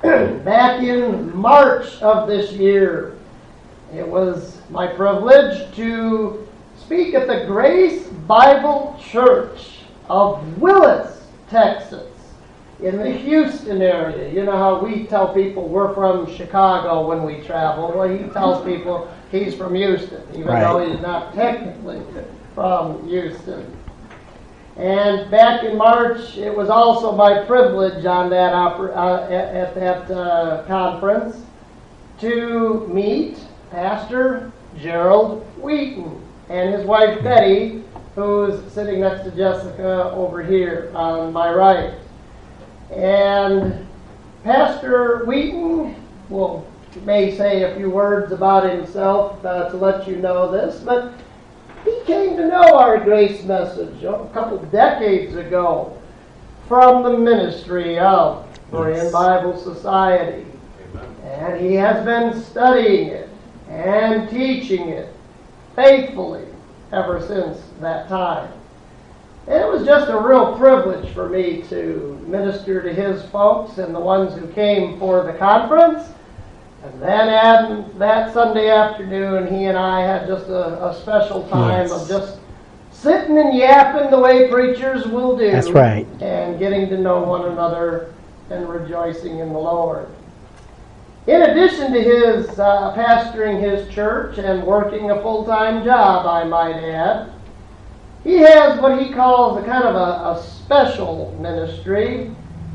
Back in March of this year, it was my privilege to speak at the Grace Bible Church of Willis, Texas, in the Houston area. You know how we tell people we're from Chicago when we travel. Well, he tells people he's from Houston, even though he's not technically from Houston. And back in March, it was also my privilege on that at that conference to meet Pastor Gerald Wheaton and his wife Betty, who's sitting next to Jessica over here on my right. And Pastor Wheaton may say a few words about himself to let you know this, but he came to know our grace message a couple decades ago from the ministry of Berean Bible Society. Amen. And he has been studying it and teaching it faithfully ever since that time. And it was just a real privilege for me to minister to his folks and the ones who came for the conference. And then that Sunday afternoon, he and I had just a special time of just sitting and yapping the way preachers will do. That's right. And getting to know one another and rejoicing in the Lord. In addition to his pastoring his church and working a full-time job, I might add, he has what he calls a kind of a special ministry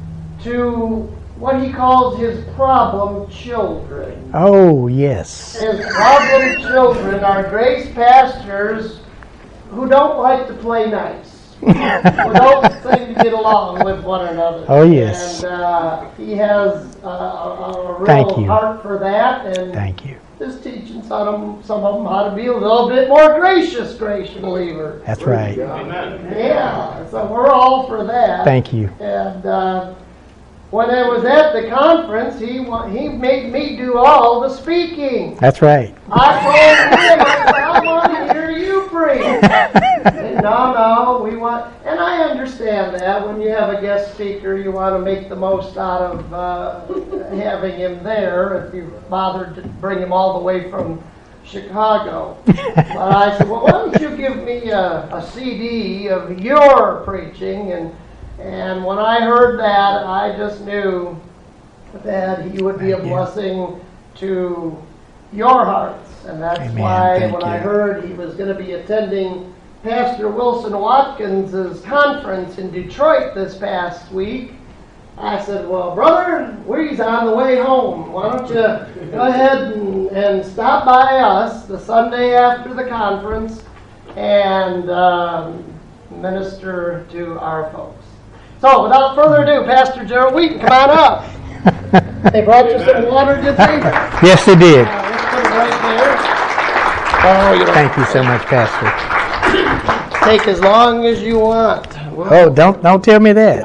to what he calls his problem children. Oh, yes. His problem children are grace pastors who don't like to play nice, who don't seem to get along with one another. Oh, yes. And he has a real heart for that. And thank you. Just teaching some of them how to be a little bit more gracious believer. That's right. Amen. Yeah, so we're all for that. Thank you. And when I was at the conference, he made me do all the speaking. That's right. I told him, I want to hear you preach. And no, we want, and I understand that when you have a guest speaker, you want to make the most out of having him there. If you bothered to bring him all the way from Chicago. But I said, well, why don't you give me a CD of your preaching? And when I heard that, I just knew that he would be a blessing to your hearts. And that's why when I heard he was going to be attending Pastor Wilson Watkins' conference in Detroit this past week, I said, well, brother, he's on the way home. Why don't you go ahead and stop by us the Sunday after the conference and minister to our folks. So, without further ado, Pastor Gerald Wheaton, come on up. They brought you some water, did they? Yes, they did. Let's put it right there. Thank you so much, Pastor. Take as long as you want. Oh, don't tell me that.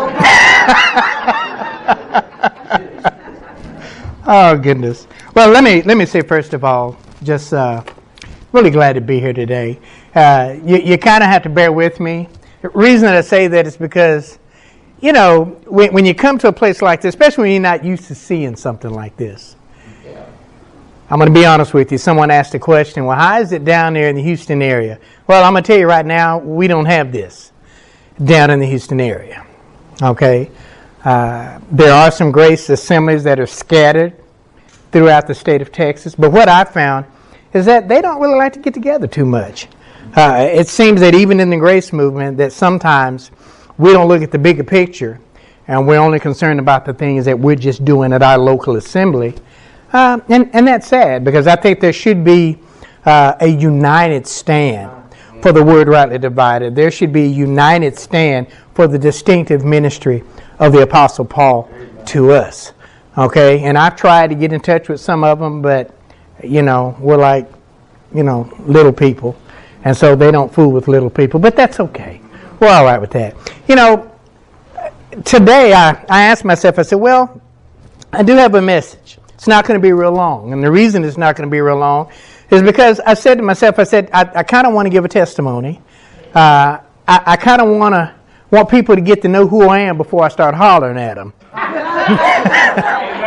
Oh, goodness. Well, let me say first of all, just really glad to be here today. You kind of have to bear with me. The reason that I say that is because, you know, when you come to a place like this, especially when you're not used to seeing something like this, I'm going to be honest with you. Someone asked a question, well, how is it down there in the Houston area? Well, I'm going to tell you right now, we don't have this down in the Houston area. Okay? There are some grace assemblies that are scattered throughout the state of Texas, but what I found is that they don't really like to get together too much. It seems that even in the grace movement that sometimes we don't look at the bigger picture and we're only concerned about the things that we're just doing at our local assembly. And that's sad because I think there should be a united stand for the word rightly divided. There should be a united stand for the distinctive ministry of the Apostle Paul to us. Okay? And I've tried to get in touch with some of them, but, you know, we're like, you know, little people. And so they don't fool with little people. But that's okay. We're all right with that. You know, today I asked myself, I said, well, I do have a message. It's not going to be real long. And the reason it's not going to be real long is because I said to myself, I kind of want to give a testimony. I kind of want people to get to know who I am before I start hollering at them.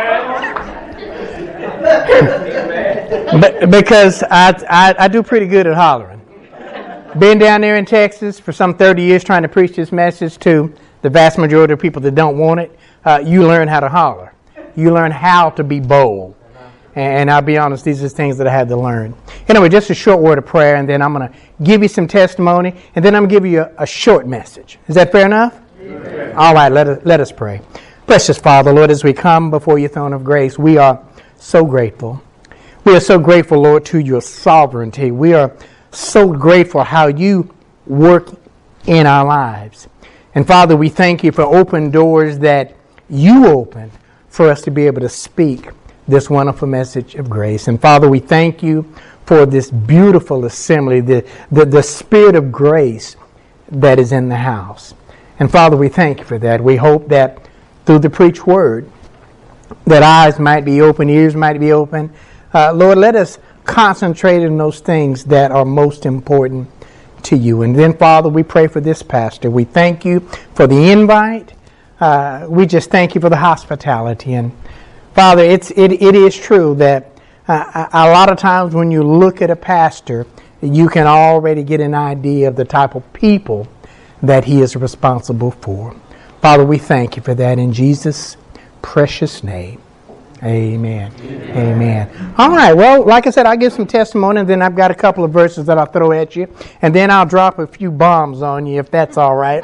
Because I do pretty good at hollering. Been down there in Texas for some 30 years trying to preach this message to the vast majority of people that don't want it. You learn how to holler. You learn how to be bold. And I'll be honest, these are things that I had to learn. Anyway, just a short word of prayer, and then I'm going to give you some testimony, and then I'm going to give you a short message. Is that fair enough? Amen. All right, let us pray. Precious Father, Lord, as we come before your throne of grace, we are so grateful. We are so grateful, Lord, to your sovereignty. We are so grateful how you work in our lives. And Father, we thank you for open doors that you opened for us to be able to speak this wonderful message of grace. And Father, we thank you for this beautiful assembly, the spirit of grace that is in the house. And Father, we thank you for that. We hope that through the preached word, that eyes might be open, ears might be open. Lord, let us concentrate on those things that are most important to you. And then, Father, we pray for this pastor. We thank you for the invite. We just thank you for the hospitality. And Father, it is true that a lot of times when you look at a pastor, you can already get an idea of the type of people that he is responsible for. Father, we thank you for that in Jesus' precious name. Amen. Amen. Amen. All right. Well, like I said, I'll give some testimony, and then I've got a couple of verses that I'll throw at you, and then I'll drop a few bombs on you, if that's all right.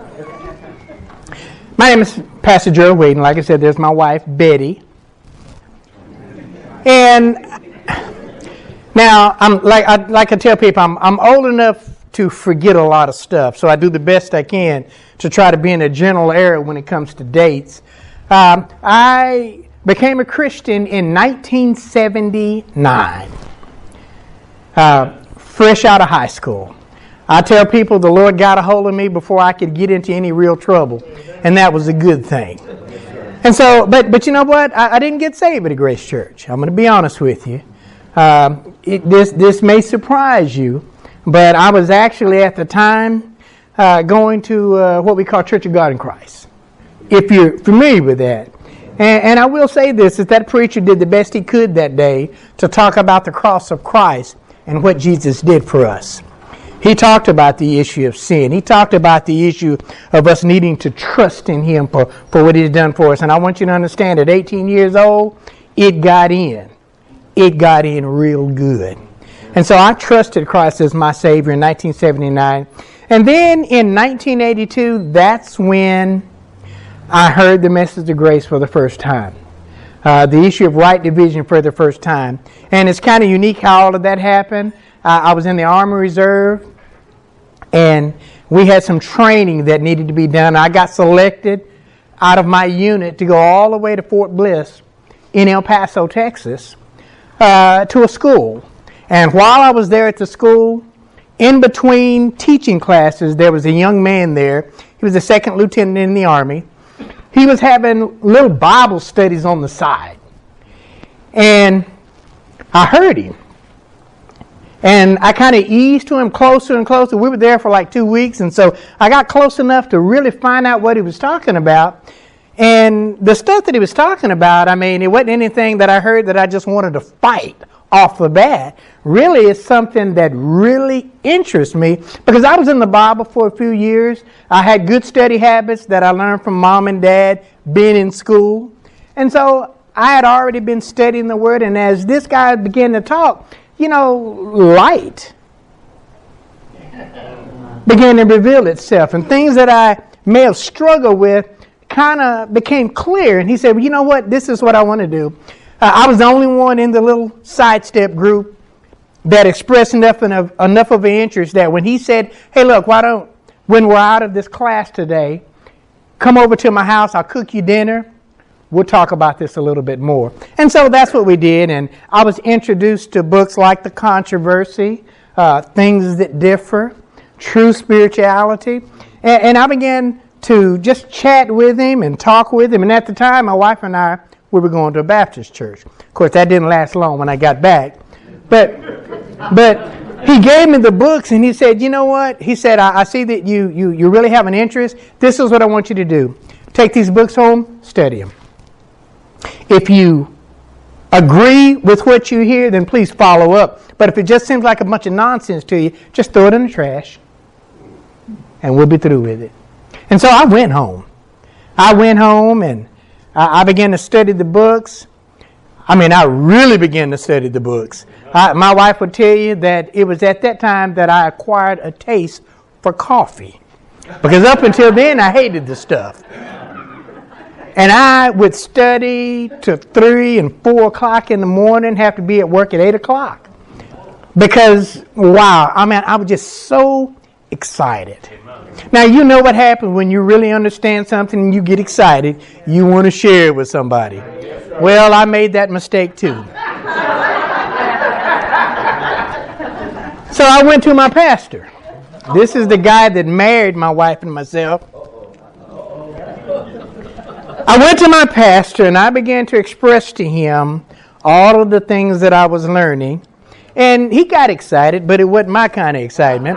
My name is Pastor Gerald Whedon. Like I said, there's my wife, Betty. And now, like I tell people, I'm old enough to forget a lot of stuff, so I do the best I can to try to be in a general area when it comes to dates. I became a Christian in 1979, fresh out of high school. I tell people the Lord got a hold of me before I could get into any real trouble, and that was a good thing. And so, but you know what? I didn't get saved at a Grace Church. I'm going to be honest with you. This may surprise you, but I was actually at the time going to what we call Church of God in Christ, if you're familiar with that. And I will say this, is that preacher did the best he could that day to talk about the cross of Christ and what Jesus did for us. He talked about the issue of sin. He talked about the issue of us needing to trust in Him for what He's done for us. And I want you to understand, at 18 years old, it got in. It got in real good. And so I trusted Christ as my Savior in 1979. And then in 1982, that's when I heard the message of grace for the first time. The issue of right division for the first time. And it's kind of unique how all of that happened. I was in the Army Reserve, and we had some training that needed to be done. I got selected out of my unit to go all the way to Fort Bliss in El Paso, Texas, to a school. And while I was there at the school, in between teaching classes, there was a young man there. He was a second lieutenant in the Army. He was having little Bible studies on the side. And I heard him. And I kind of eased to him closer and closer. We were there for like 2 weeks, and so I got close enough to really find out what he was talking about. And the stuff that he was talking about, I mean, it wasn't anything that I heard that I just wanted to fight off the bat. Really, it's something that really interests me, because I was in the Bible for a few years. I had good study habits that I learned from mom and dad being in school. And so I had already been studying the Word, and as this guy began to talk, you know, light began to reveal itself, and things that I may have struggled with kind of became clear. And he said, well, you know what, this is what I want to do. I was the only one in the little sidestep group that expressed enough of an interest that when he said, hey, look, why don't, when we're out of this class today, come over to my house, I'll cook you dinner. We'll talk about this a little bit more. And so that's what we did. And I was introduced to books like The Controversy, Things That Differ, True Spirituality. And I began to just chat with him and talk with him. And at the time, my wife and I, we were going to a Baptist church. Of course, that didn't last long when I got back. But he gave me the books, and he said, you know what? He said, I see that you really have an interest. This is what I want you to do. Take these books home, study them. If you agree with what you hear, then please follow up. But if it just seems like a bunch of nonsense to you, just throw it in the trash and we'll be through with it. And so I went home. And I began to study the books. I really began to study the books. My wife would tell you that it was at that time that I acquired a taste for coffee. Because up until then, I hated the stuff. And I would study to 3 and 4 o'clock in the morning, have to be at work at 8 o'clock. Because, wow, I was just so excited. Now, you know what happens when you really understand something and you get excited. You want to share it with somebody. Well, I made that mistake too. So I went to my pastor. This is the guy that married my wife and myself. I went to my pastor and I began to express to him all of the things that I was learning. And he got excited, but it wasn't my kind of excitement.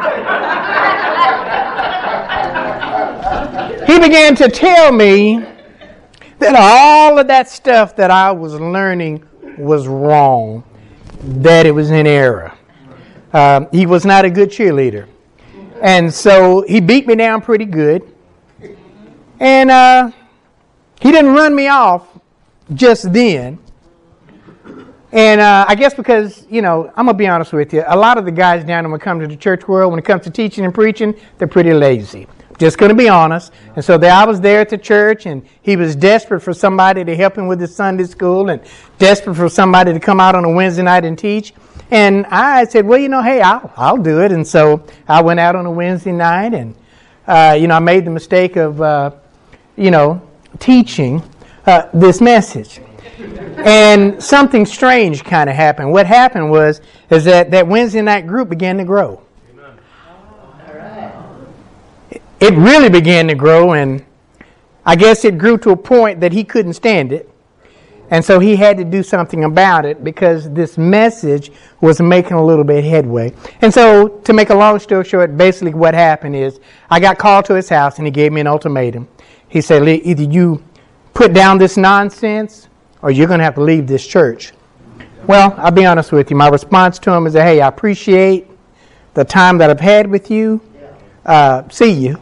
He began to tell me that all of that stuff that I was learning was wrong, that it was in error. He was not a good cheerleader. And so he beat me down pretty good. And he didn't run me off just then. And I guess because, I'm going to be honest with you, a lot of the guys down when it comes to the church world, when it comes to teaching and preaching, they're pretty lazy. Just going to be honest. And so I was there at the church, and he was desperate for somebody to help him with his Sunday school and desperate for somebody to come out on a Wednesday night and teach. And I said, well, hey, I'll do it. And so I went out on a Wednesday night, and, I made the mistake of, teaching this message. And something strange kind of happened. What happened is that Wednesday night group began to grow. It really began to grow, and I guess it grew to a point that he couldn't stand it. And so he had to do something about it because this message was making a little bit headway. And so to make a long story short, basically what happened is I got called to his house and he gave me an ultimatum. He said, Lee, either you put down this nonsense or you're going to have to leave this church. Well, I'll be honest with you. My response to him is, hey, I appreciate the time that I've had with you. See you.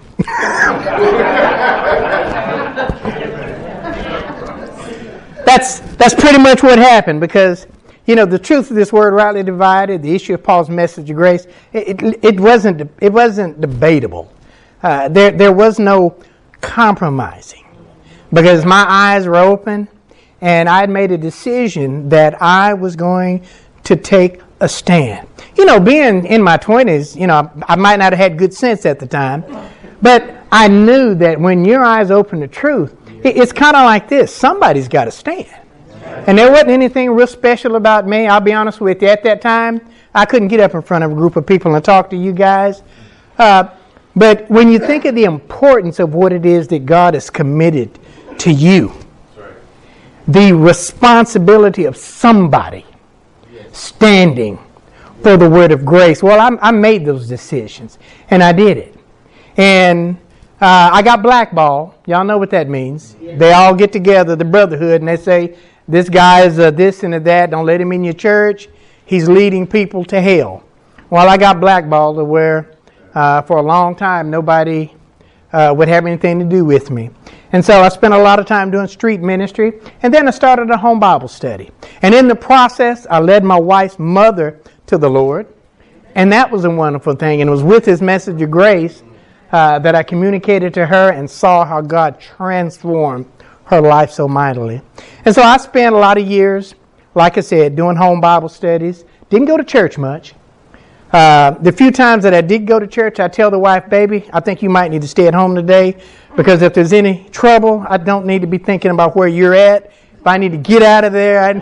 That's pretty much what happened because, the truth of this word rightly divided, the issue of Paul's message of grace, it wasn't debatable. There was no compromising because my eyes were open and I had made a decision that I was going to take a stand. Being in my 20s, I might not have had good sense at the time, but I knew that when your eyes open to truth, it's kind of like this. Somebody's got to stand. And there wasn't anything real special about me. I'll be honest with you. At that time, I couldn't get up in front of a group of people and talk to you guys. But when you think of the importance of what it is that God has committed to you, the responsibility of somebody standing for the word of grace. Well, I made those decisions, and I did it. And I got blackballed. Y'all know what that means. Yeah. They all get together, the brotherhood, and they say, this guy is this and that. Don't let him in your church. He's leading people to hell. Well, I got blackballed to where for a long time nobody would have anything to do with me. And so I spent a lot of time doing street ministry. And then I started a home Bible study. And in the process, I led my wife's mother to the Lord. And that was a wonderful thing. And it was with his message of grace that I communicated to her and saw how God transformed her life so mightily. And so I spent a lot of years, like I said, doing home Bible studies. Didn't go to church much. The few times that I did go to church, I tell the wife, baby, I think you might need to stay at home today because if there's any trouble, I don't need to be thinking about where you're at. If I need to get out of there,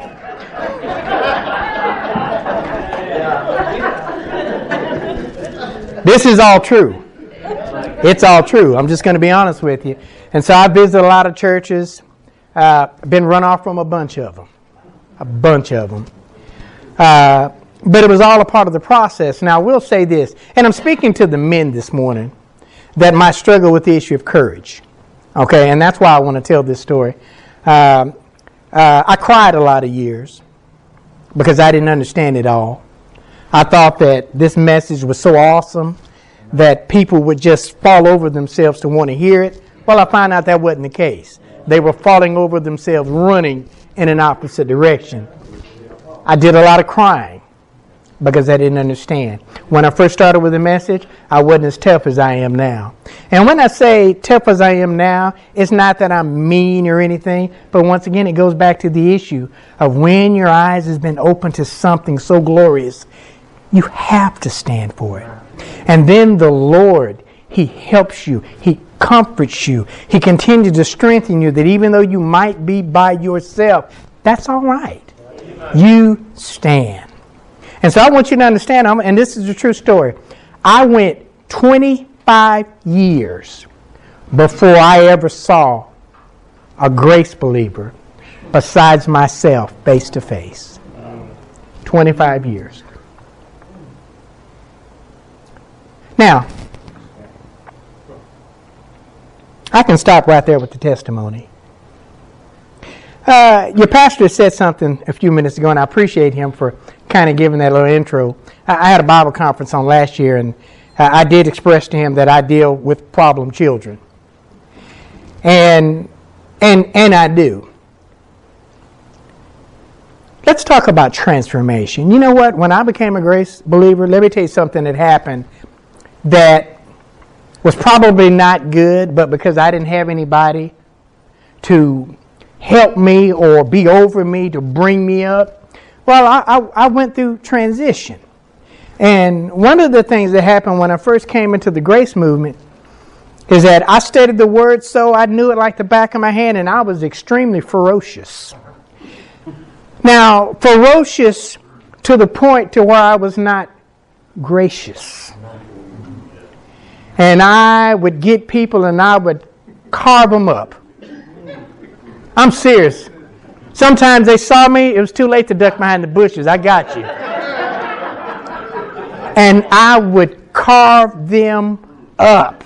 This is all true. It's all true. I'm just going to be honest with you. And so I visited a lot of churches. Been run off from a bunch of them. But it was all a part of the process. Now, I will say this, and I'm speaking to the men this morning, that might struggle with the issue of courage. Okay, and that's why I want to tell this story. I cried a lot of years. because I didn't understand it all. I thought that this message was so awesome that people would just fall over themselves to want to hear it. Well, I found out that wasn't the case. They were falling over themselves, running in an opposite direction. I did a lot of crying because I didn't understand. When I first started with the message, I wasn't as tough as I am now. And when I say tough as I am now, it's not that I'm mean or anything, but once again, it goes back to the issue of when your eyes has been opened to something so glorious, you have to stand for it. And then the Lord, He helps you. He comforts you. He continues to strengthen you that even though you might be by yourself, that's all right. You stand. And so I want you to understand, and this is a true story, I went 25 years before I ever saw a grace believer besides myself face to face. 25 years. Now, I can stop right there with the testimony. Your pastor said something a few minutes ago, and I appreciate him for kind of giving that little intro. I had a Bible conference on last year, and I did express to him that I deal with problem children. And I do. Let's talk about transformation. You know what? When I became a grace believer, let me tell you something that happened that was probably not good, but because I didn't have anybody to help me or be over me to bring me up, well, I went through transition. And one of the things that happened when I first came into the grace movement is that I studied the Word so I knew it like the back of my hand, and I was extremely ferocious. Now, ferocious to the point to where I was not gracious. And I would get people and I would carve them up. I'm serious. Sometimes they saw me, it was too late to duck behind the bushes. I got you. And I would carve them up.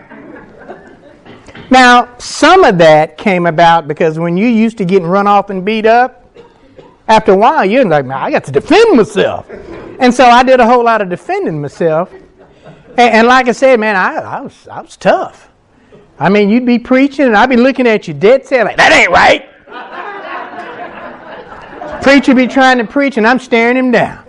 Now, some of that came about because when you used to getting run off and beat up, after a while you're like, man, I got to defend myself. And so I did a whole lot of defending myself. And like I said, man, I was tough. I mean, you'd be preaching and I'd be looking at you dead set like, that ain't right. Preacher be trying to preach and I'm staring him down.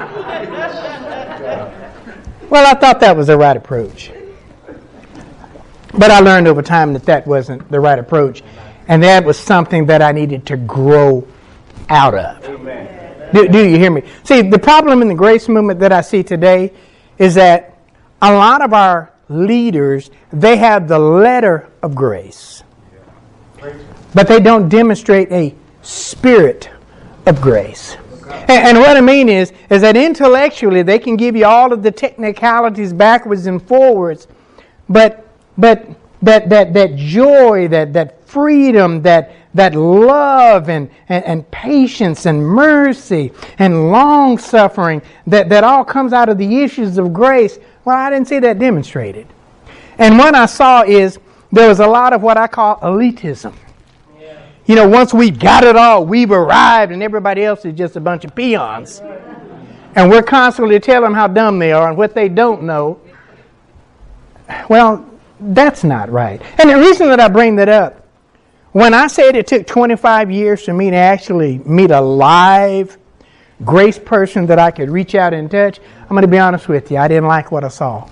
Well, I thought that was the right approach. But I learned over time that that wasn't the right approach. And that was something that I needed to grow out of. Do you hear me? See, the problem in the grace movement that I see today is that a lot of our leaders, they have the letter of grace, but they don't demonstrate a spirit of grace. And what I mean is that intellectually they can give you all of the technicalities backwards and forwards, but that joy, that freedom, that love and patience and mercy and long suffering that all comes out of the issues of grace. Well, I didn't see that demonstrated. And what I saw is there was a lot of what I call elitism. Yeah. You know, once we've got it all, we've arrived, and everybody else is just a bunch of peons. And we're constantly telling them how dumb they are and what they don't know. Well, that's not right. And the reason that I bring that up, when I said it took 25 years for me to actually meet a live grace person that I could reach out and touch, I'm going to be honest with you, I didn't like what I saw.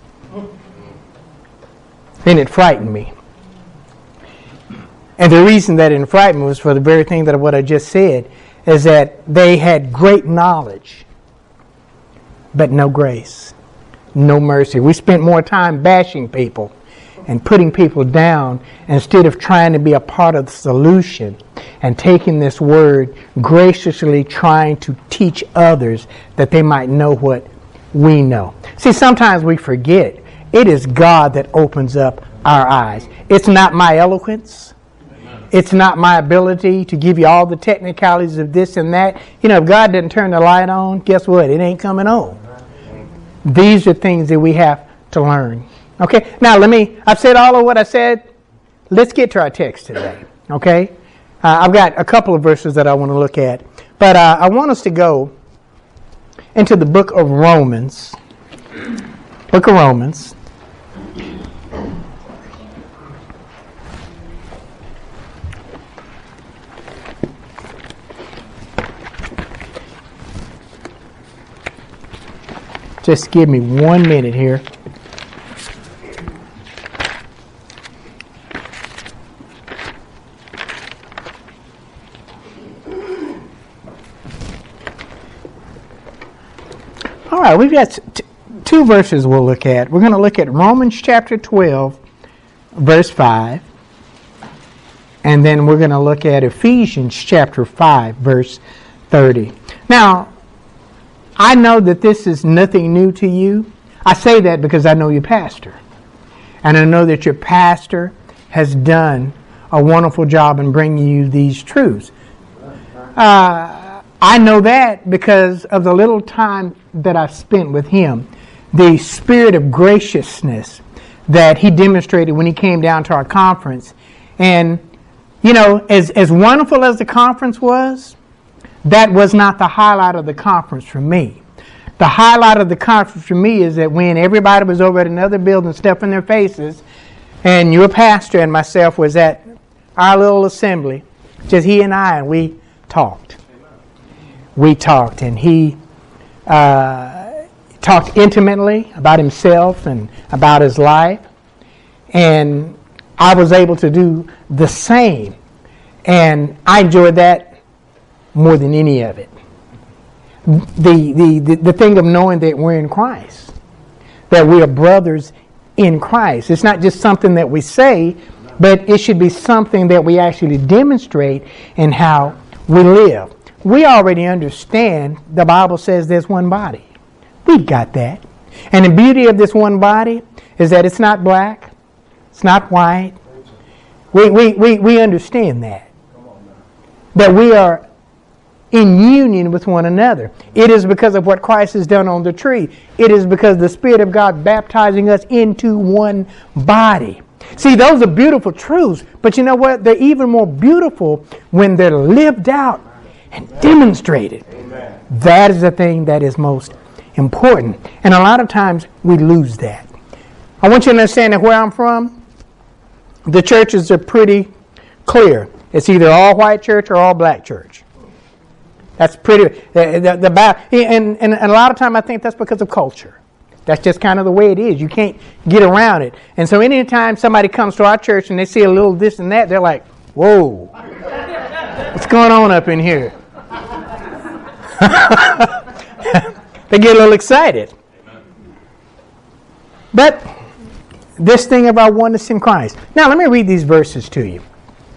And it frightened me. And the reason that it frightened me was for the very thing that what I just said, is that they had great knowledge, but no grace, no mercy. We spent more time bashing people and putting people down instead of trying to be a part of the solution and taking this word, graciously trying to teach others that they might know what we know. See, sometimes we forget it is God that opens up our eyes. It's not my eloquence. It's not my ability to give you all the technicalities of this and that. You know, if God doesn't turn the light on, guess what? It ain't coming on. These are things that we have to learn. Okay, now I've said all of what I said. Let's get to our text today. Okay, I've got a couple of verses that I want to look at. But I want us to go into the book of Romans. Book of Romans. Just give me 1 minute here. All right, we've got two verses we'll look at. We're going to look at Romans chapter 12, verse 5. And then we're going to look at Ephesians chapter 5, verse 30. Now, I know that this is nothing new to you. I say that because I know your pastor. And I know that your pastor has done a wonderful job in bringing you these truths. I know that because of the little time that I've spent with him. The spirit of graciousness that he demonstrated when he came down to our conference. And, you know, as wonderful as the conference was, that was not the highlight of the conference for me. The highlight of the conference for me is that when everybody was over at another building stuffing their faces, and your pastor and myself was at our little assembly, just he and I, and we talked. We talked, and he talked intimately about himself and about his life. And I was able to do the same. And I enjoyed that more than any of it. The thing of knowing that we're in Christ, that we are brothers in Christ. It's not just something that we say, but it should be something that we actually demonstrate in how we live. We already understand the Bible says there's one body. We've got that. And the beauty of this one body is that it's not black, it's not white. We understand that. That we are in union with one another. It is because of what Christ has done on the tree. It is because the Spirit of God baptizing us into one body. See, those are beautiful truths, but you know what? They're even more beautiful when they're lived out and demonstrated. Amen. That is the thing that is most important. And a lot of times we lose that. I want you to understand that where I'm from, the churches are pretty clear. It's either all white church or all black church. That's pretty, and a lot of time I think that's because of culture. That's just kind of the way it is. You can't get around it. And so anytime somebody comes to our church and they see a little this and that, they're like, whoa, what's going on up in here? They get a little excited. But this thing about oneness in Christ. Now let me read these verses to you.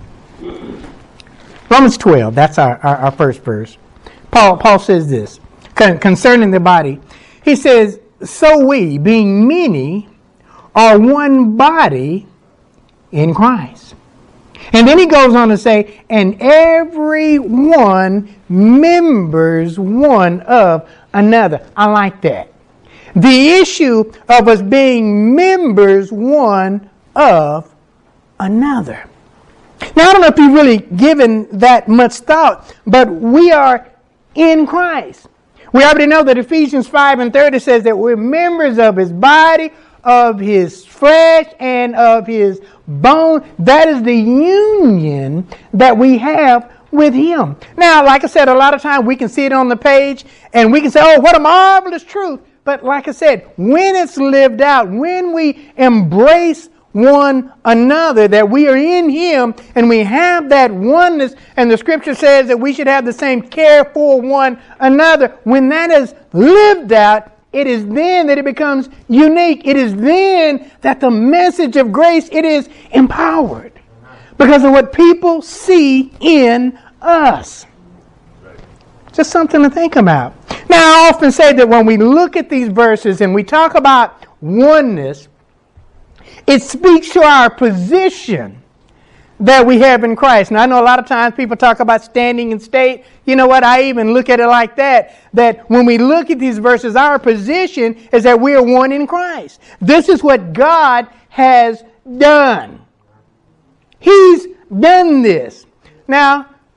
Romans 12, that's our first verse. Paul says this concerning the body. He says, so we, being many, are one body in Christ. And then he goes on to say, and every one members one of another. I like that. The issue of us being members one of another. Now, I don't know if you've really given that much thought, but we are in Christ. We already know that Ephesians 5 and 30 says that we're members of his body, of his flesh, and of his bone. That is the union that we have with him. Now, like I said, a lot of times we can see it on the page and we can say, oh, what a marvelous truth. But like I said, when it's lived out, when we embrace one another, that we are in him and we have that oneness, and the scripture says that we should have the same care for one another. When that is lived out, it is then that it becomes unique. It is then that the message of grace, it is empowered because of what people see in us. Just something to think about. Now, I often say that when we look at these verses and we talk about oneness, it speaks to our position that we have in Christ. Now, I know a lot of times people talk about standing in state. You know what? I even look at it like that when we look at these verses, our position is that we are one in Christ. This is what God has done. He's done this. Now,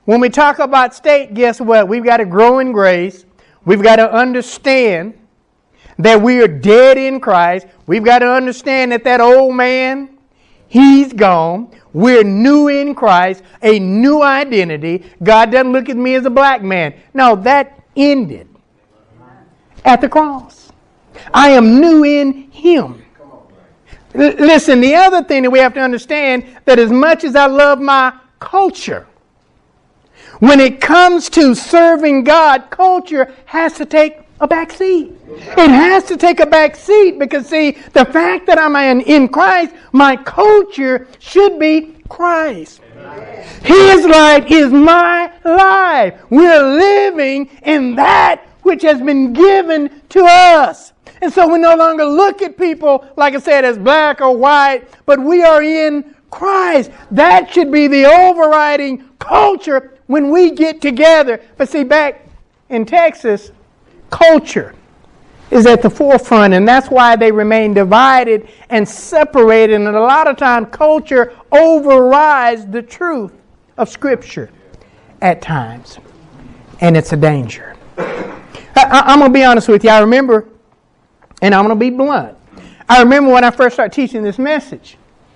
when we talk about state, guess what? We've got to grow in grace. We've got to understand that we are dead in Christ. We've got to understand that old man, he's gone. We're new in Christ, a new identity. God doesn't look at me as a black man. No, that ended at the cross. I am new in Him. Listen, the other thing that we have to understand, that as much as I love my culture, when it comes to serving God, culture has to take a back seat. It has to take a back seat because, see, the fact that I'm in Christ, my culture should be Christ. Amen. His life is my life. We're living in that which has been given to us. And so we no longer look at people, like I said, as black or white, but we are in Christ. That should be the overriding culture when we get together. But see, back in Texas, culture is at the forefront, and that's why they remain divided and separated. And a lot of times, culture overrides the truth of Scripture at times, and it's a danger. I'm going to be honest with you. I remember, and I'm going to be blunt, I remember when I first started teaching this message.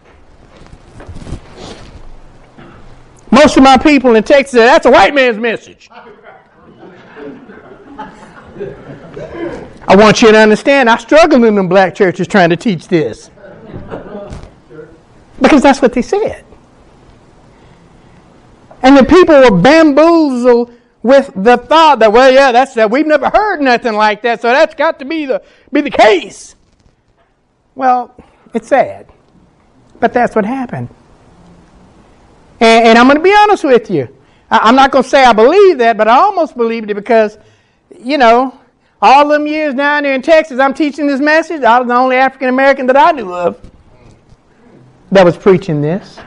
Most of my people in Texas said, that's a white man's message. I want you to understand, I struggled in them black churches trying to teach this. Because that's what they said. And the people were bamboozled with the thought that, well, yeah, that's that. We've never heard nothing like that, so that's got to be the case. Well, it's sad. But that's what happened. And I'm going to be honest with you. I'm not going to say I believe that, but I almost believed it because, you know, all them years down there in Texas, I'm teaching this message. I was the only African American that I knew of that was preaching this.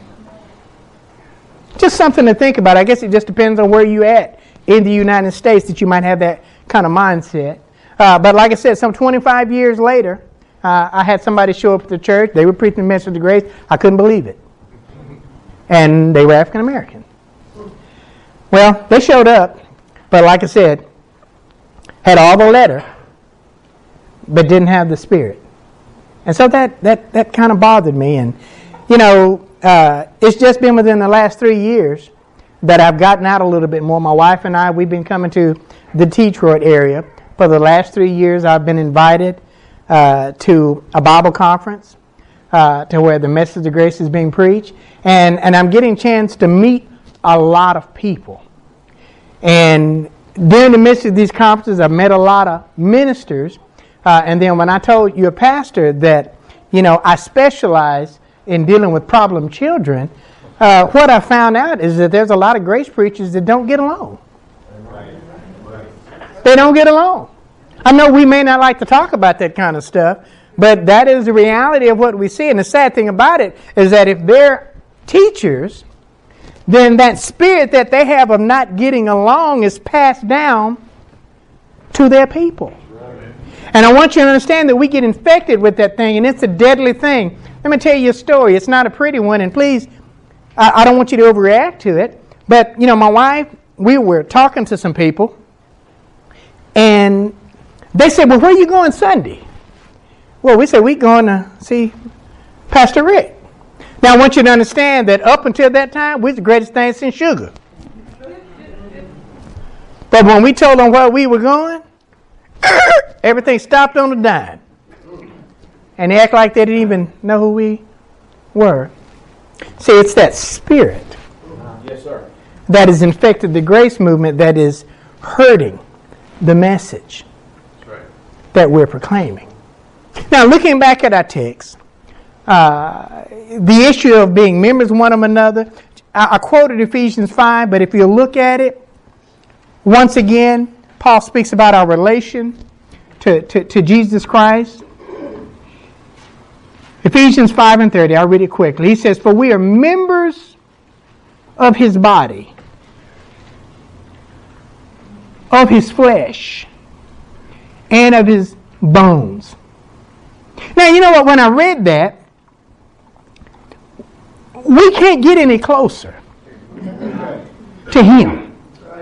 Just something to think about. I guess it just depends on where you at in the United States that you might have that kind of mindset. But like I said, some 25 years later, I had somebody show up at the church. They were preaching the message of grace. I couldn't believe it. And they were African American. Well, they showed up, but like I said, had all the letter, but didn't have the spirit. And so that kind of bothered me. And, you know, it's just been within the last 3 years that I've gotten out a little bit more. My wife and I, we've been coming to the Detroit area. For the last 3 years, I've been invited to a Bible conference to where the message of grace is being preached. And I'm getting a chance to meet a lot of people. And during the midst of these conferences, I've met a lot of ministers. And then when I told your pastor that, you know, I specialize in dealing with problem children, what I found out is that there's a lot of grace preachers that don't get along. They don't get along. I know we may not like to talk about that kind of stuff, but that is the reality of what we see. And the sad thing about it is that if they're teachers, then that spirit that they have of not getting along is passed down to their people. And I want you to understand that we get infected with that thing, and it's a deadly thing. Let me tell you a story. It's not a pretty one, and please, I don't want you to overreact to it. But, you know, my wife, we were talking to some people, and they said, well, where are you going Sunday? Well, we said, we're going to see Pastor Rick. Now, I want you to understand that up until that time, we was the greatest thing since sugar. But when we told them where we were going, everything stopped on a dime. And they act like they didn't even know who we were. See, it's that spirit that has infected the grace movement that is hurting the message that we're proclaiming. Now, looking back at our text, the issue of being members one of another, I quoted Ephesians 5, but if you look at it, once again, Paul speaks about our relation to Jesus Christ. Ephesians 5:30, I'll read it quickly. He says, for we are members of his body, of his flesh, and of his bones. Now, you know what? When I read that, we can't get any closer. to Him.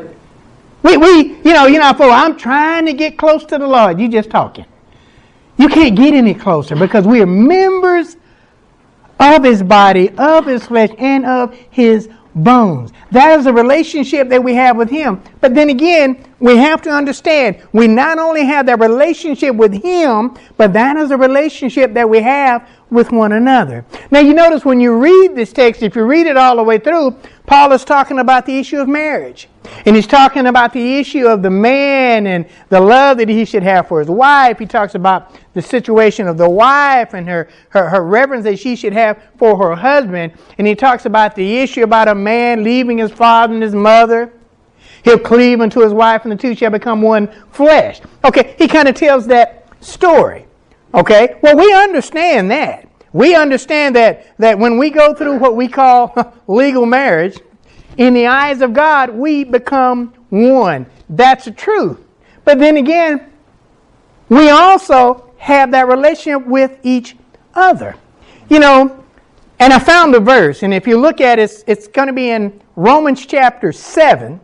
I'm trying to get close to the Lord. You just talking. You can't get any closer because we are members of His body, of His flesh, and of His bones. That is a relationship that we have with Him. But then again, we have to understand, we not only have that relationship with Him, but that is a relationship that we have with one another. Now you notice when you read this text, if you read it all the way through, Paul is talking about the issue of marriage. And he's talking about the issue of the man and the love that he should have for his wife. He talks about the situation of the wife and her reverence that she should have for her husband. And he talks about the issue about a man leaving his father and his mother. He'll cleave unto his wife and the two shall become one flesh. Okay, he kind of tells that story. Okay, well, we understand that. We understand that when we go through what we call legal marriage, in the eyes of God, we become one. That's the truth. But then again, we also have that relationship with each other. And I found a verse, and if you look at it, it's going to be in Romans chapter 7.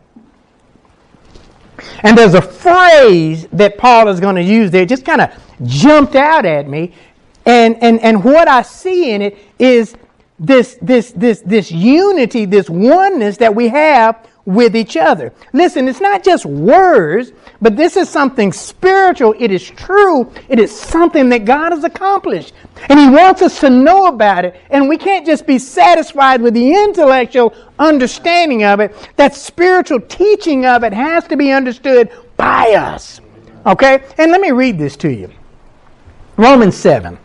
And there's a phrase that Paul is going to use there. It just kind of jumped out at me. And what I see in it is this unity, this oneness that we have with each other. Listen, it's not just words, but this is something spiritual. It is true. It is something that God has accomplished. And He wants us to know about it. And we can't just be satisfied with the intellectual understanding of it. That spiritual teaching of it has to be understood by us. Okay? And let me read this to you. Romans 7.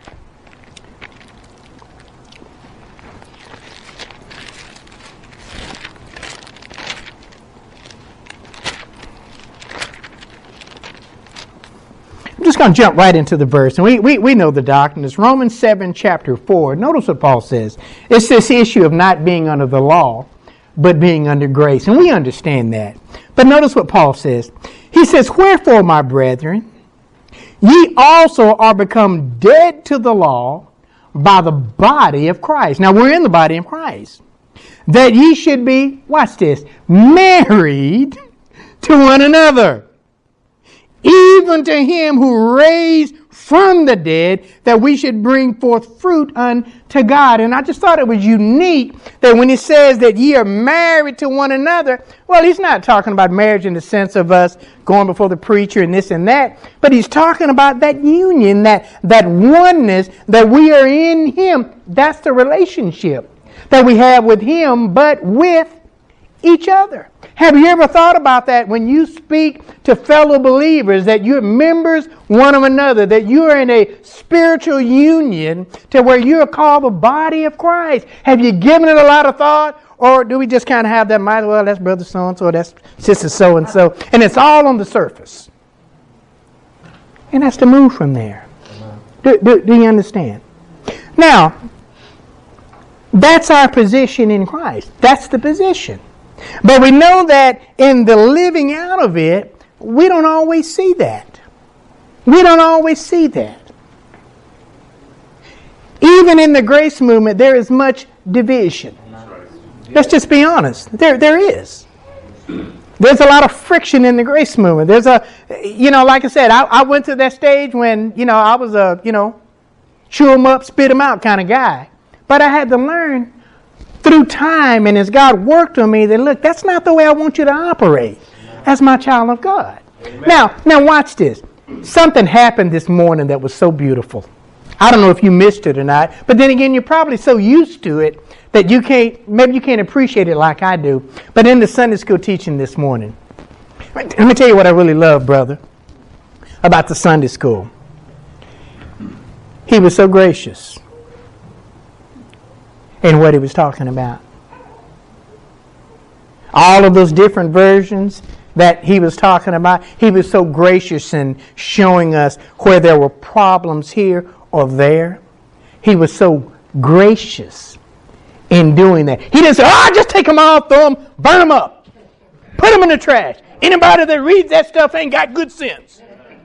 I'm just going to jump right into the verse. And we know the doctrine. It's Romans 7, chapter 4. Notice what Paul says. It's this issue of not being under the law, but being under grace. And we understand that. But notice what Paul says. He says, "Wherefore, my brethren, ye also are become dead to the law by the body of Christ." Now, we're in the body of Christ. "That ye should be," watch this, "married to one another, even to Him who raised from the dead, that we should bring forth fruit unto God." And I just thought it was unique that when He says that ye are married to one another, well, He's not talking about marriage in the sense of us going before the preacher and this and that, but He's talking about that union, that oneness, that we are in Him. That's the relationship that we have with Him, but with each other. Have you ever thought about that when you speak to fellow believers, that you're members one of another, that you are in a spiritual union to where you are called the body of Christ? Have you given it a lot of thought? Or do we just kind of have that mind, well, that's brother so-and-so, that's sister so-and-so, and it's all on the surface? And that's to move from there. Do you understand? Now, that's our position in Christ. That's the position. But we know that in the living out of it, we don't always see that. We don't always see that. Even in the grace movement, there is much division. Let's just be honest. There is. There's a lot of friction in the grace movement. There's like I said, I went to that stage when, I was a, chew them up, spit them out kind of guy. But I had to learn through time, and as God worked on me, that look, that's not the way I want you to operate as my child of God. Amen. Now watch this. Something happened this morning that was so beautiful. I don't know if you missed it or not, but then again, you're probably so used to it that maybe you can't appreciate it like I do. But in the Sunday school teaching this morning, let me tell you what I really love, brother, about the Sunday school. He was so gracious in what he was talking about. All of those different versions that he was talking about, he was so gracious in showing us where there were problems here or there. He was so gracious in doing that. He didn't say, just take them all, throw them, burn them up, put them in the trash. Anybody that reads that stuff ain't got good sense.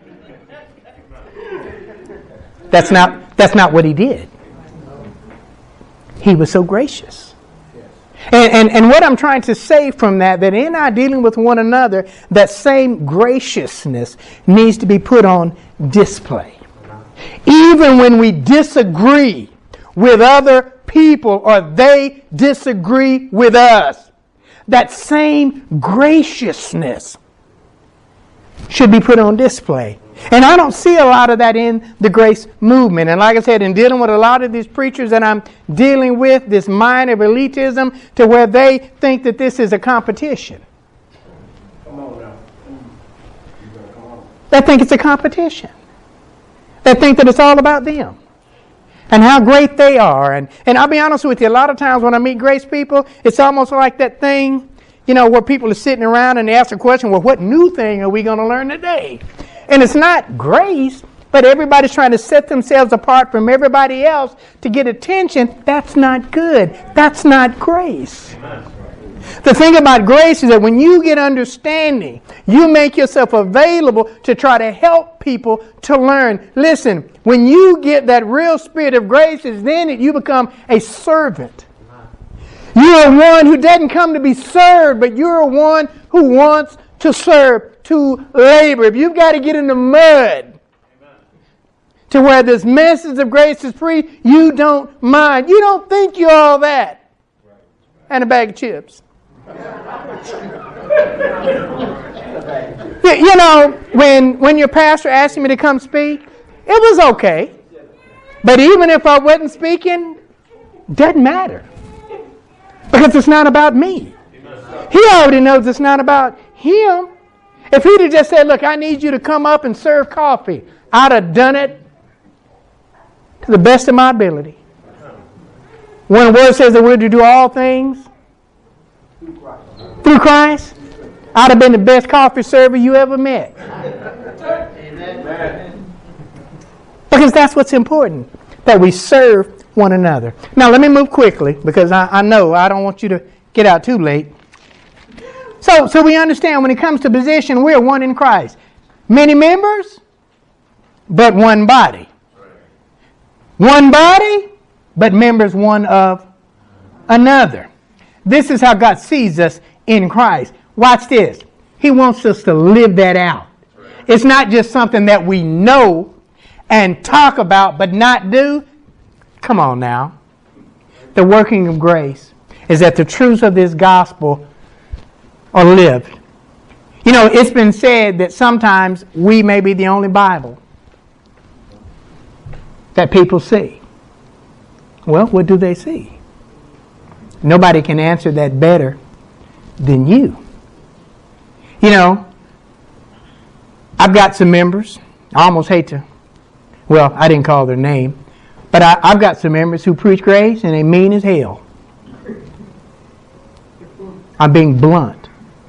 That's not what he did. He was so gracious. And what I'm trying to say from that in our dealing with one another, that same graciousness needs to be put on display. Even when we disagree with other people or they disagree with us, that same graciousness should be put on display. And I don't see a lot of that in the grace movement. And like I said, in dealing with a lot of these preachers that I'm dealing with, this mind of elitism to where they think that this is a competition. Come on now. Come on. They think it's a competition. They think that it's all about them and how great they are. And I'll be honest with you, a lot of times when I meet grace people, it's almost like that thing, where people are sitting around and they ask a question, well, what new thing are we going to learn today? And it's not grace, but everybody's trying to set themselves apart from everybody else to get attention. That's not good. That's not grace. The thing about grace is that when you get understanding, you make yourself available to try to help people to learn. Listen, when you get that real spirit of grace, is then that you become a servant. You're one who doesn't come to be served, but you're one who wants to serve, to labor. If you've got to get in the mud to where this message of grace is free, you don't mind. You don't think you're all that. And a bag of chips. When your pastor asked me to come speak, it was okay. But even if I wasn't speaking, doesn't matter. Because it's not about me. He already knows it's not about him. If he'd have just said, look, I need you to come up and serve coffee, I'd have done it to the best of my ability. When the word says that we're to do all things through Christ, I'd have been the best coffee server you ever met. Amen. Because that's what's important, that we serve one another. Now, let me move quickly because I know I don't want you to get out too late. So we understand when it comes to position, we're one in Christ. Many members, but one body. One body, but members one of another. This is how God sees us in Christ. Watch this. He wants us to live that out. It's not just something that we know and talk about but not do. Come on now. The working of grace is that the truths of this gospel are lived. It's been said that sometimes we may be the only Bible that people see. Well, what do they see? Nobody can answer that better than you. I've got some members. I almost hate to, I didn't call their name, but I've got some members who preach grace and they mean as hell. I'm being blunt.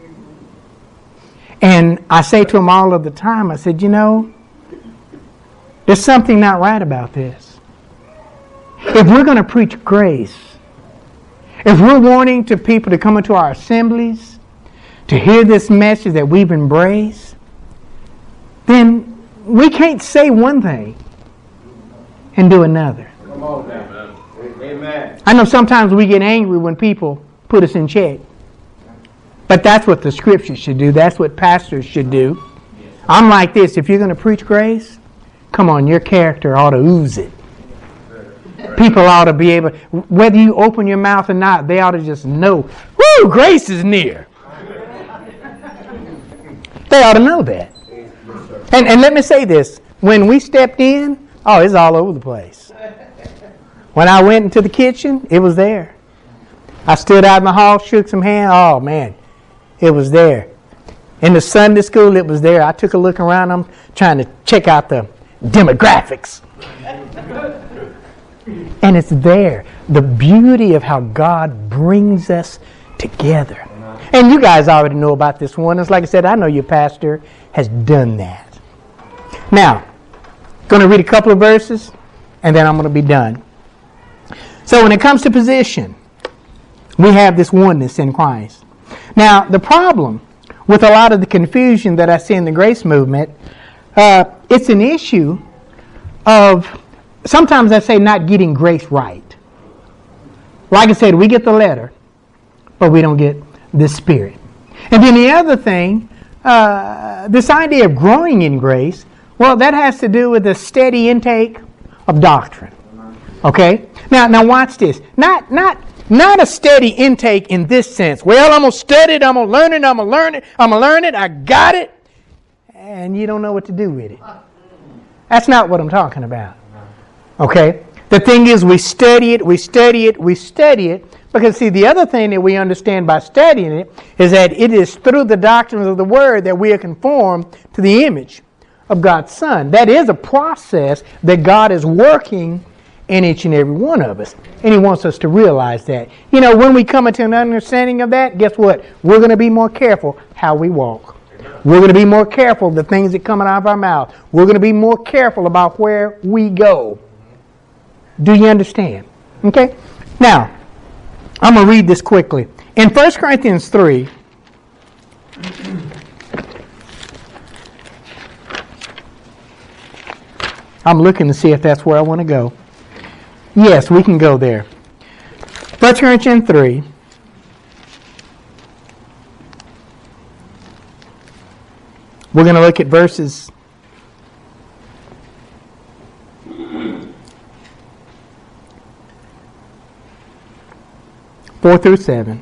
And I say to them all of the time, I said, there's something not right about this. If we're going to preach grace, if we're wanting to people to come into our assemblies, to hear this message that we've embraced, then we can't say one thing and do another. Come on now. Amen. I know sometimes we get angry when people put us in check. But that's what the scriptures should do. That's what pastors should do. I'm like this. If you're going to preach grace, come on, your character ought to ooze it. People ought to be able, whether you open your mouth or not, they ought to just know, woo, grace is near. They ought to know that. And let me say this. When we stepped in, it's all over the place. When I went into the kitchen, it was there. I stood out in the hall, shook some hands. Oh, man. It was there. In the Sunday school, it was there. I took a look around. I'm trying to check out the demographics. And it's there. The beauty of how God brings us together. And you guys already know about this one. It's like I said, I know your pastor has done that. Now, going to read a couple of verses, and then I'm going to be done. So when it comes to position, we have this oneness in Christ. Now, the problem with a lot of the confusion that I see in the grace movement, it's an issue of, sometimes I say, not getting grace right. Like I said, we get the letter. but we don't get the Spirit. And then the other thing, this idea of growing in grace, well, that has to do with the steady intake of doctrine. Okay? Now watch this. Not a steady intake in this sense. Well, I'm going to study it, I'm going to learn it, I'm going to learn it, I got it, and you don't know what to do with it. That's not what I'm talking about. Okay? The thing is, we study it, because see, the other thing that we understand by studying it is that it is through the doctrines of the Word that we are conformed to the image of God's Son. That is a process that God is working in each and every one of us. And He wants us to realize that. You know, when we come into an understanding of that, guess what? We're going to be more careful how we walk. We're going to be more careful the things that come out of our mouth. We're going to be more careful about where we go. Do you understand? Okay? Now, I'm going to read this quickly. In 1 Corinthians 3, I'm looking to see if that's where I want to go. Yes, we can go there. 1 Corinthians 3. We're going to look at verses 4 through 7.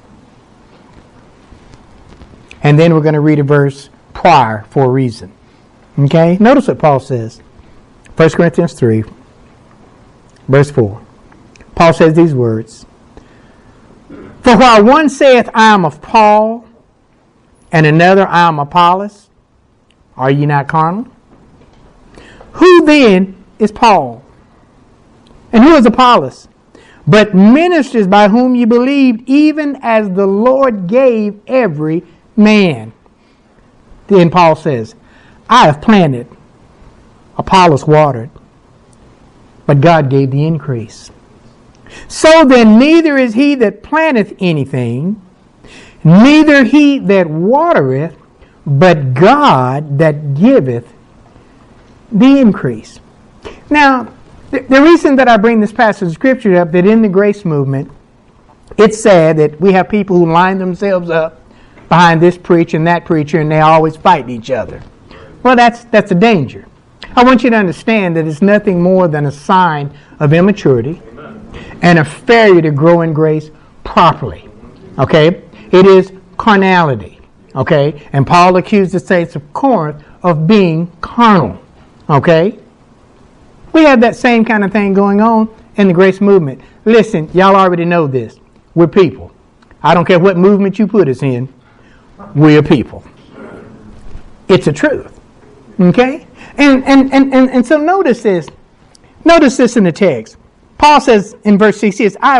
And then we're going to read a verse prior for a reason. Okay? Notice what Paul says. 1 Corinthians 3, verse 4. Paul says these words. For while one saith, I am of Paul, and another, I am Apollos, are ye not carnal? Who then is Paul? And who is Apollos? But ministers by whom you believed, even as the Lord gave every man. Then Paul says, I have planted, Apollos watered, but God gave the increase. So then neither is he that planteth anything, neither he that watereth, but God that giveth the increase. Now, the reason that I bring this passage of Scripture up, that in the grace movement, it's sad that we have people who line themselves up behind this preacher and that preacher, and they always fight each other. Well, that's a danger. I want you to understand that it's nothing more than a sign of immaturity and a failure to grow in grace properly. Okay? It is carnality. Okay? And Paul accused the saints of Corinth of being carnal. Okay? We have that same kind of thing going on in the grace movement. Listen, y'all already know this. We're people. I don't care what movement you put us in. We're people. It's a truth. Okay? And so notice this. Notice this in the text. Paul says in verse 6, he says, I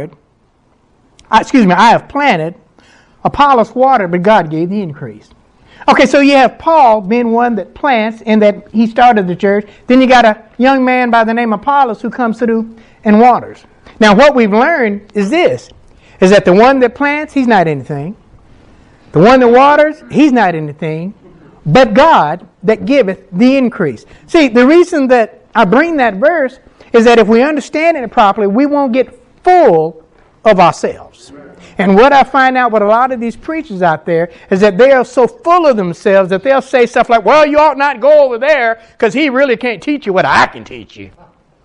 have planted, Apollos watered, but God gave the increase. Okay, so you have Paul being one that plants and that he started the church. Then you got a young man by the name of Apollos who comes through and waters. Now what we've learned is this, is that the one that plants, he's not anything. The one that waters, he's not anything. But God that giveth the increase. See, the reason that I bring that verse is that if we understand it properly, we won't get full of ourselves. And what I find out with a lot of these preachers out there is that they are so full of themselves that they'll say stuff like, well, you ought not go over there because he really can't teach you what I can teach you.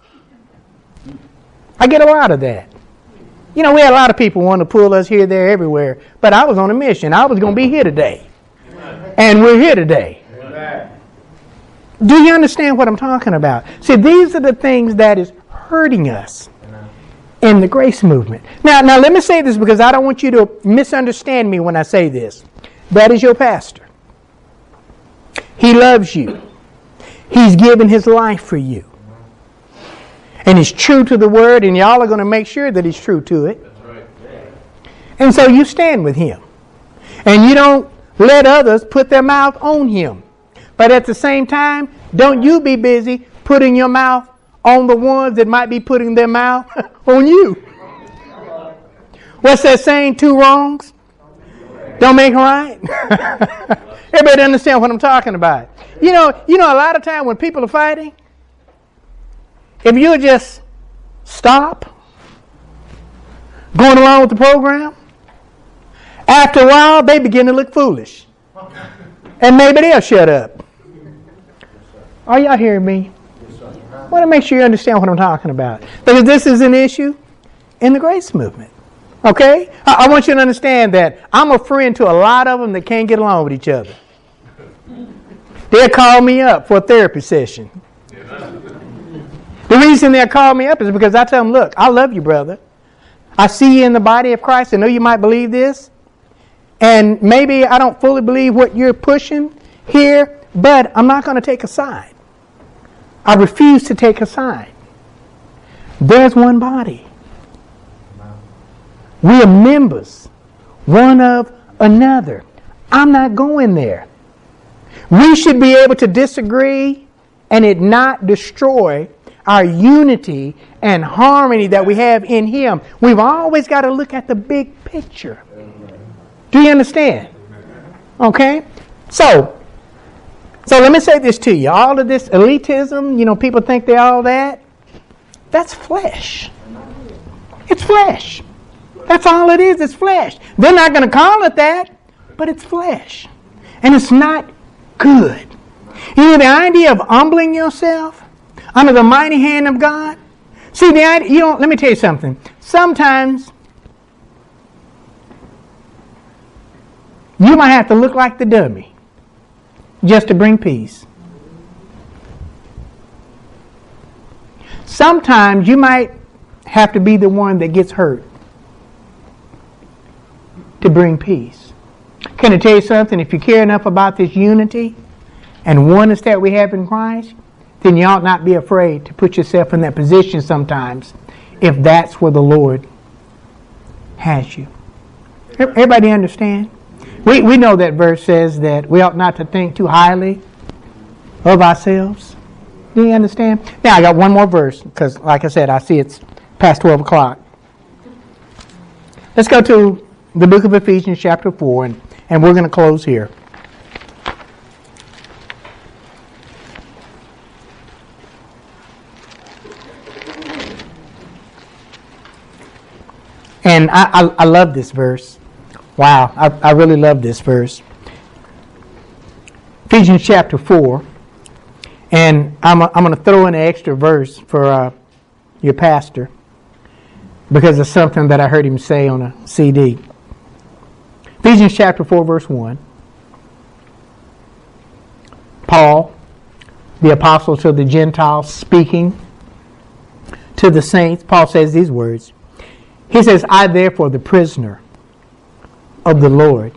I get a lot of that. You know, we had a lot of people want to pull us here, there, everywhere. But I was on a mission. I was going to be here today. And we're here today. Amen. Do you understand what I'm talking about? See, these are the things that is hurting us in the grace movement. Now let me say this because I don't want you to misunderstand me when I say this. That is your pastor. He loves you. He's given his life for you. And he's true to the word, and y'all are going to make sure that he's true to it. That's right. And so you stand with him. And you don't let others put their mouth on him. But at the same time, don't you be busy putting your mouth on the ones that might be putting their mouth on you. What's that saying? Two wrongs don't make a right. Everybody understand what I'm talking about? You know, a lot of time when people are fighting, if you just stop going along with the program, After a while, they begin to look foolish. And maybe they'll shut up. Are y'all hearing me? I want to make sure you understand what I'm talking about. Because this is an issue in the grace movement. Okay? I want you to understand that I'm a friend to a lot of them that can't get along with each other. They'll call me up for a therapy session. The reason they'll call me up is because I tell them, look, I love you, brother. I see you in the body of Christ. I know you might believe this. And maybe I don't fully believe what you're pushing here, but I'm not going to take a side. I refuse to take a side. There's one body. We are members, one of another. I'm not going there. We should be able to disagree and it not destroy our unity and harmony that we have in Him. We've always got to look at the big picture. Do you understand? Okay? So let me say this to you. All of this elitism, people think they're all that. That's flesh. It's flesh. That's all it is. It's flesh. They're not going to call it that, but it's flesh. And it's not good. The idea of humbling yourself under the mighty hand of God. See, the idea, let me tell you something. Sometimes you might have to look like the dummy just to bring peace. Sometimes you might have to be the one that gets hurt to bring peace. Can I tell you something? If you care enough about this unity and oneness that we have in Christ, then you ought not be afraid to put yourself in that position sometimes if that's where the Lord has you. Everybody understand? We know that verse says that we ought not to think too highly of ourselves. Do you understand? Now I got one more verse because, like I said, I see it's past 12 o'clock. Let's go to the book of Ephesians chapter 4 and we're going to close here. And I love this verse. Wow, I really love this verse. Ephesians chapter 4. And I'm going to throw in an extra verse for your pastor because it's something that I heard him say on a CD. Ephesians chapter 4, verse 1. Paul, the apostle to the Gentiles, speaking to the saints, Paul says these words. He says, I therefore, the prisoner of the Lord,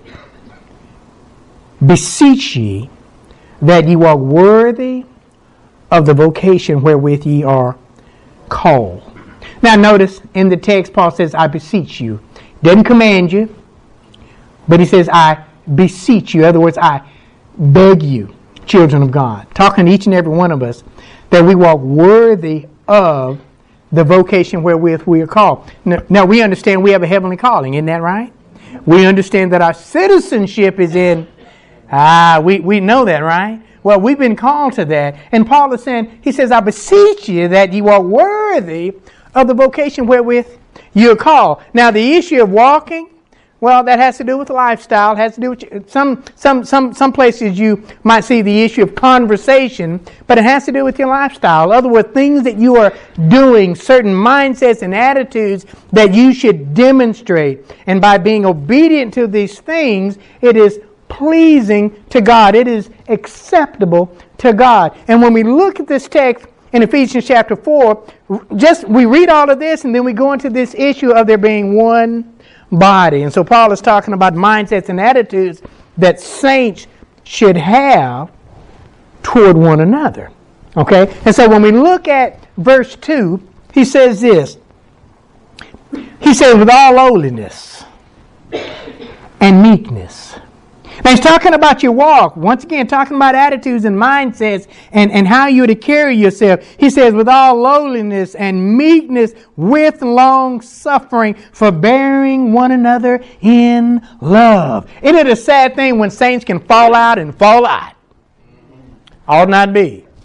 beseech ye that ye walk worthy of the vocation wherewith ye are called. Now notice in the text, Paul says, I beseech you. Doesn't command you, but he says, I beseech you. In other words, I beg you, children of God. Talking to each and every one of us, that we walk worthy of the vocation wherewith we are called. Now we understand we have a heavenly calling, isn't that right? We understand that our citizenship is in, we know that, right? Well, we've been called to that. And Paul is saying, he says, I beseech you that you are worthy of the vocation wherewith you are called. Now the issue of walking, well, that has to do with lifestyle. It has to do with some places you might see the issue of conversation, but it has to do with your lifestyle. In other words, things that you are doing, certain mindsets and attitudes that you should demonstrate. And by being obedient to these things, it is pleasing to God. It is acceptable to God. And when we look at this text in Ephesians chapter 4, we read all of this and then we go into this issue of there being one body. And so Paul is talking about mindsets and attitudes that saints should have toward one another. Okay? And so when we look at verse 2, he says this. He says, with all lowliness and meekness. Now he's talking about your walk. Once again, talking about attitudes and mindsets and how you're to carry yourself. He says, with all lowliness and meekness, with long suffering, forbearing one another in love. Isn't it a sad thing when saints can fall out and fall out? Ought not be.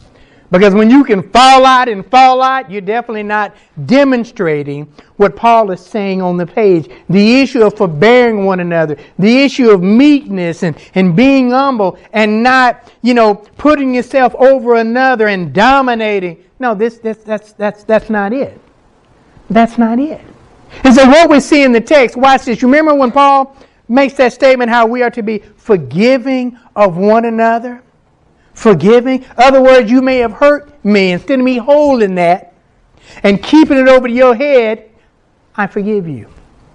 Because when you can fall out, you're definitely not demonstrating what Paul is saying on the page. The issue of forbearing one another, the issue of meekness and being humble and not, putting yourself over another and dominating. No, that's not it. That's not it. And so what we see in the text, watch this. You remember when Paul makes that statement how we are to be forgiving of one another? Forgiving. In other words, you may have hurt me. Instead of me holding that and keeping it over your head, I forgive you.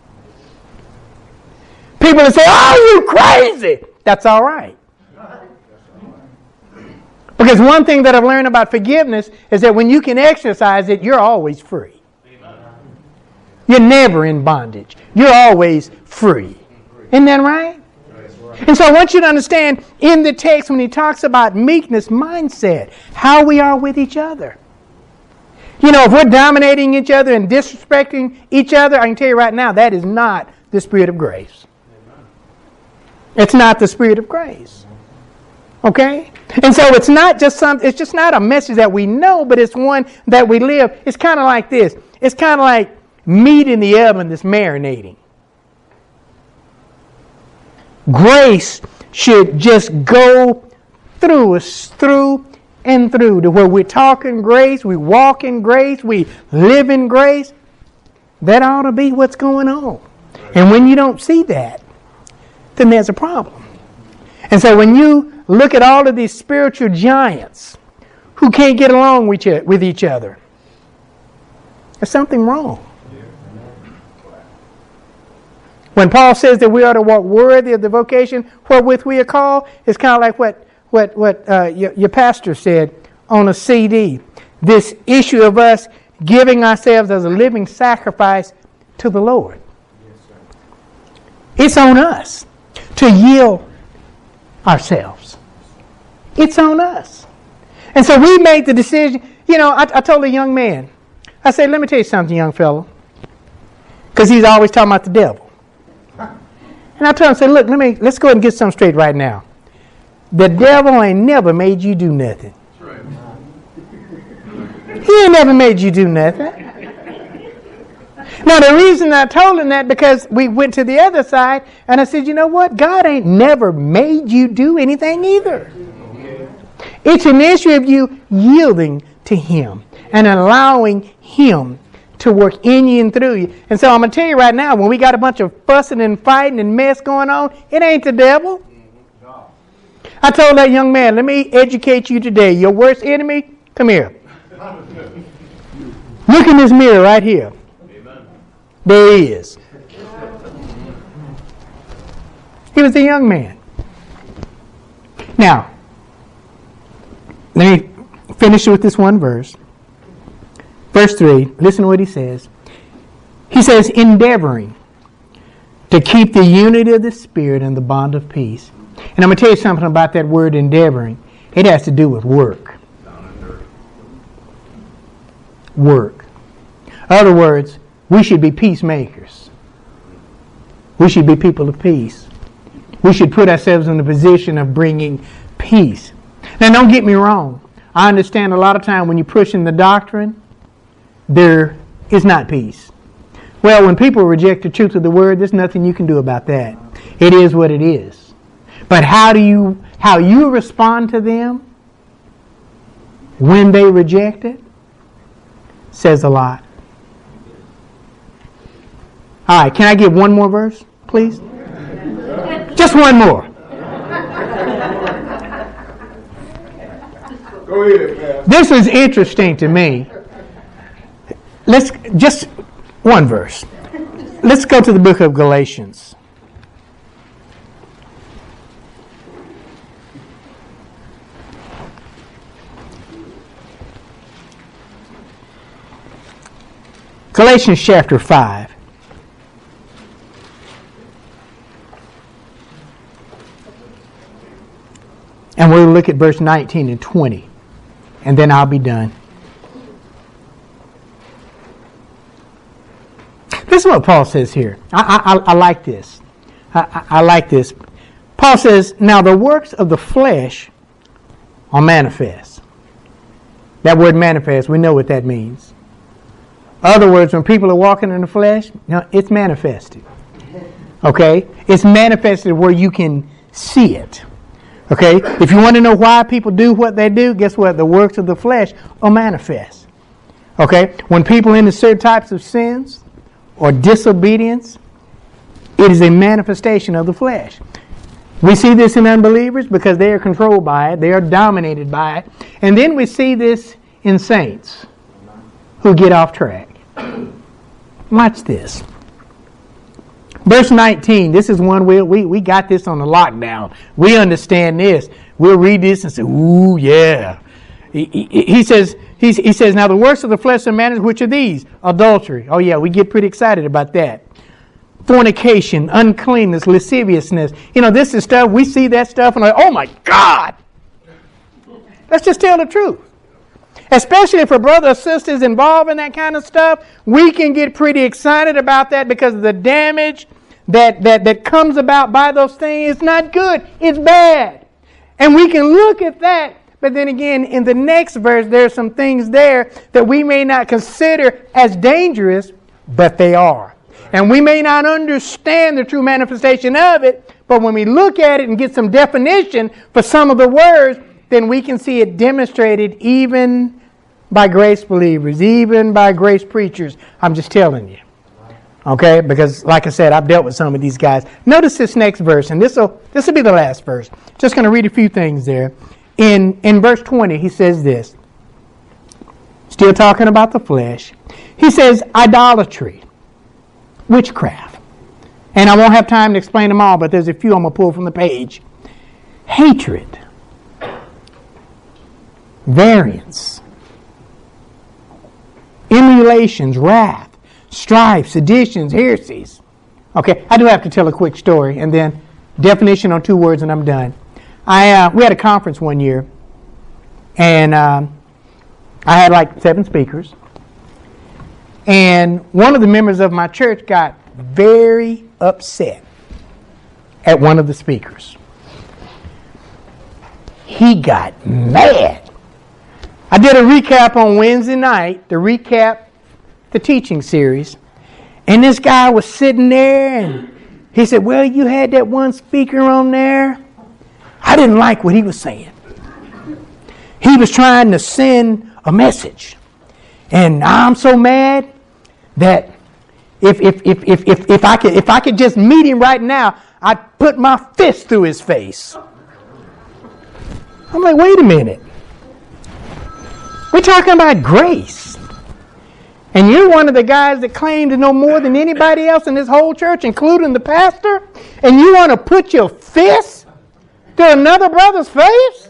People will say, "Oh, you crazy." That's all right. Because one thing that I've learned about forgiveness is that when you can exercise it, you're always free. You're never in bondage. You're always free. Isn't that right? And so I want you to understand in the text when he talks about meekness mindset, how we are with each other. If we're dominating each other and disrespecting each other, I can tell you right now, that is not the spirit of grace. It's not the spirit of grace. Okay? And so it's not just it's just not a message that we know, but it's one that we live. It's kind of like this. It's kind of like meat in the oven that's marinating. Grace should just go through us, through and through, to where we're talking grace, we walk in grace, we live in grace. That ought to be what's going on. And when you don't see that, then there's a problem. And so when you look at all of these spiritual giants who can't get along with each other, there's something wrong. When Paul says that we ought to walk worthy of the vocation wherewith we are called, it's kind of like what your pastor said on a CD. This issue of us giving ourselves as a living sacrifice to the Lord. It's on us to yield ourselves. It's on us. And so we made the decision. I told a young man, I said, let me tell you something, young fellow. Because he's always talking about the devil. And I told him, I said, look, let's go ahead and get something straight right now. The devil ain't never made you do nothing. He ain't never made you do nothing. Now, the reason I told him that, because we went to the other side, and I said, you know what? God ain't never made you do anything either. It's an issue of you yielding to Him and allowing Him to work in you and through you. And so I'm going to tell you right now, when we got a bunch of fussing and fighting and mess going on, it ain't the devil. I told that young man, let me educate you today. Your worst enemy, come here. Look in this mirror right here. There he is. He was a young man. Now, let me finish with this one verse. Verse 3, listen to what he says. He says, endeavoring to keep the unity of the Spirit and the bond of peace. And I'm going to tell you something about that word endeavoring. It has to do with work. Work. In other words, we should be peacemakers. We should be people of peace. We should put ourselves in the position of bringing peace. Now, don't get me wrong. I understand a lot of time when you're pushing the doctrine, there is not peace. Well, when people reject the truth of the word, there's nothing you can do about that. It is what it is. But how you respond to them when they reject it says a lot. All right, can I get one more verse, please? Just one more. Go ahead, Pastor. This is interesting to me. Let's just one verse. Let's go to the book of Galatians. Galatians chapter 5. And we'll look at verse 19 and 20. And then I'll be done. This is what Paul says here. I like this. I like this. Paul says, now the works of the flesh are manifest. That word manifest, we know what that means. Other words, when people are walking in the flesh, it's manifested. Okay? It's manifested where you can see it. Okay? If you want to know why people do what they do, guess what? The works of the flesh are manifest. Okay? When people into certain types of sins or disobedience, it is a manifestation of the flesh. We see this in unbelievers because they are controlled by it. They are dominated by it. And then we see this in saints who get off track. Watch this. Verse 19. This is one we got this on the lockdown. We understand this. We'll read this and say, ooh, yeah. He says, now the works of the flesh are managed, which are these? Adultery. Oh, yeah, we get pretty excited about that. Fornication, uncleanness, lasciviousness. This is stuff, we see that stuff and like, oh my God! Let's just tell the truth. Especially if a brother or sister is involved in that kind of stuff, we can get pretty excited about that because the damage that comes about by those things is not good. It's bad. And we can look at that, but then again, in the next verse, there's some things there that we may not consider as dangerous, but they are. And we may not understand the true manifestation of it, but when we look at it and get some definition for some of the words, then we can see it demonstrated even by grace believers, even by grace preachers. I'm just telling you. Okay? Because, like I said, I've dealt with some of these guys. Notice this next verse, and this will be the last verse. Just going to read a few things there. In verse 20, he says this. Still talking about the flesh. He says, idolatry. Witchcraft. And I won't have time to explain them all, but there's a few I'm going to pull from the page. Hatred. Variance. Emulations, wrath, strife, seditions, heresies. Okay, I do have to tell a quick story, and then definition on 2 words, and I'm done. We had a conference one year, and I had like 7 speakers. And one of the members of my church got very upset at one of the speakers. He got mad. I did a recap on Wednesday night to recap the teaching series. And this guy was sitting there and he said, well, you had that one speaker on there. I didn't like what he was saying. He was trying to send a message. And I'm so mad that if I could just meet him right now, I'd put my fist through his face. I'm like, wait a minute. We're talking about grace. And you're one of the guys that claim to know more than anybody else in this whole church, including the pastor, and you want to put your fist to another brother's face?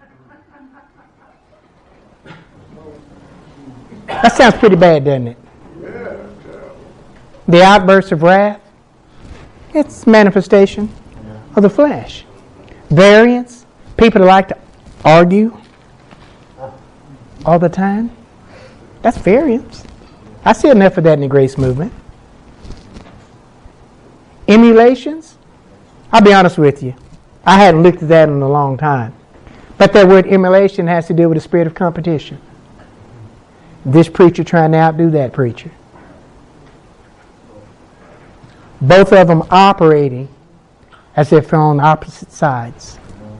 That sounds pretty bad, doesn't it? The outburst of wrath, it's manifestation of the flesh. Variance, people that like to argue all the time, that's variance. I see enough of that in the grace movement. Emulations, I'll be honest with you, I hadn't looked at that in a long time. But that word emulation has to do with the spirit of competition. This preacher trying to outdo that preacher. Both of them operating as if they're on opposite sides.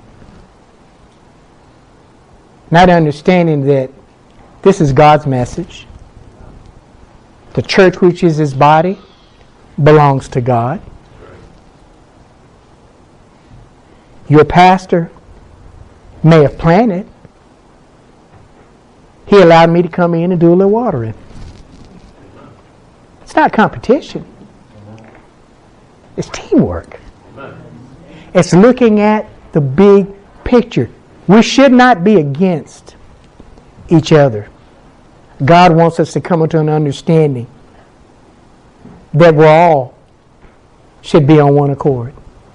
Not understanding that this is God's message. The church, which is His body, belongs to God. Your pastor may have planted. He allowed me to come in and do a little watering. It's not competition. It's teamwork. It's looking at the big picture. We should not be against each other. God wants us to come into an understanding that we all should be on one accord.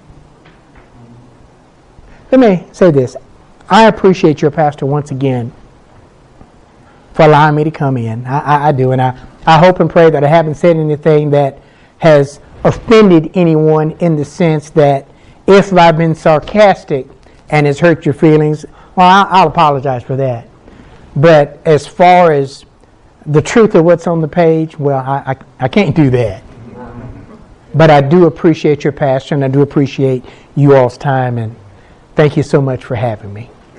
Let me say this. I appreciate your pastor once again for allowing me to come in. I do, and I hope and pray that I haven't said anything that has offended anyone in the sense that if I've been sarcastic and has hurt your feelings, well, I'll apologize for that. But as far as the truth of what's on the page, well, I can't do that. But I do appreciate your pastor, and I do appreciate you all's time, and thank you so much for having me.